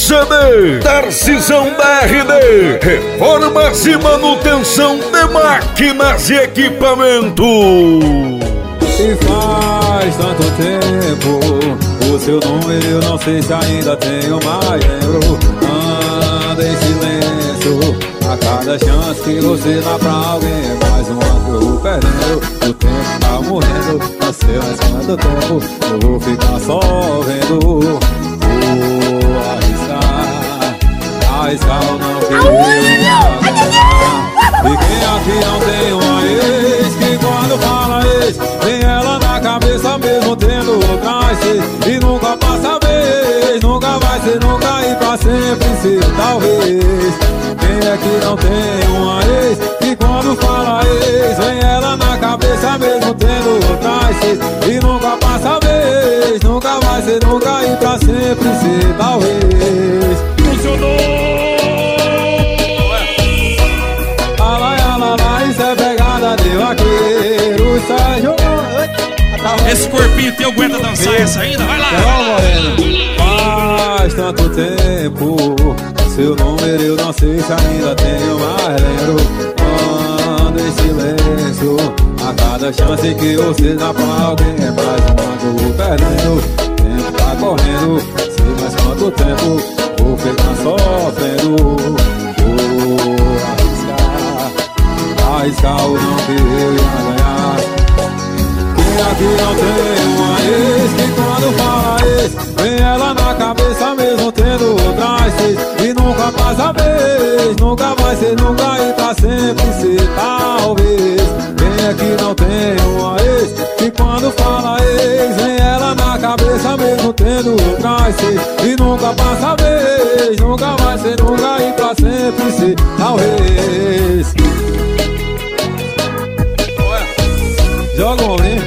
CD, Tarcisão da RD, reformas e manutenção de máquinas e equipamentos. E faz tanto tempo, o seu número eu não sei se ainda tenho, mas lembro. Anda em silêncio, a cada chance que você dá pra alguém, mais uma que eu vou perdendo. O tempo tá morrendo, não sei mais quanto tempo eu vou ficar só vendo. Arriscar ou não querer. E quem aqui não tem uma ex, que quando fala ex, vem ela na cabeça mesmo tendo outras seis. E nunca passa vez, nunca vai ser nunca e pra sempre ser talvez. Quem aqui não tem uma ex, que quando fala ex, vem ela na cabeça mesmo tendo outras seis. E nunca passa vez, nunca vai ser nunca e pra sempre ser talvez. Funcionou! Isso é pegada de vaqueiro, Sérgio. Esse corpinho teu aguenta dançar essa ainda? Vai lá! Faz tanto tempo, seu número eu não sei se ainda tenho, mas lembro. Ando em silêncio, a cada chance que você dá pra alguém é mais uma que eu vou perdendo. O tempo tá correndo, sei mais quanto tempo vou ficar sofrendo. Arriscar ou não que eu ia ganhar. Quem aqui não tem uma ex, que quando fala ex, vem ela na cabeça mesmo tendo outras seis. E nunca passa vez, nunca vai ser nunca e pra sempre ser talvez. Quem aqui não tem uma ex, que quando fala ex, vem ela na cabeça mesmo tendo outras seis. E nunca passa vez, nunca vai ser nunca e pra sempre ser talvez. Joga um homem.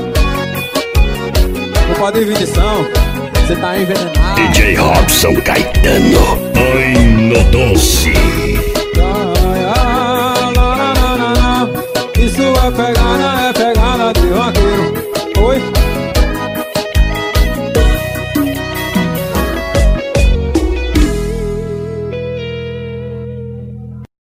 Culpa de definição. Você tá envenenado. DJ Robson Caetano, ai no doce. Isso é pegada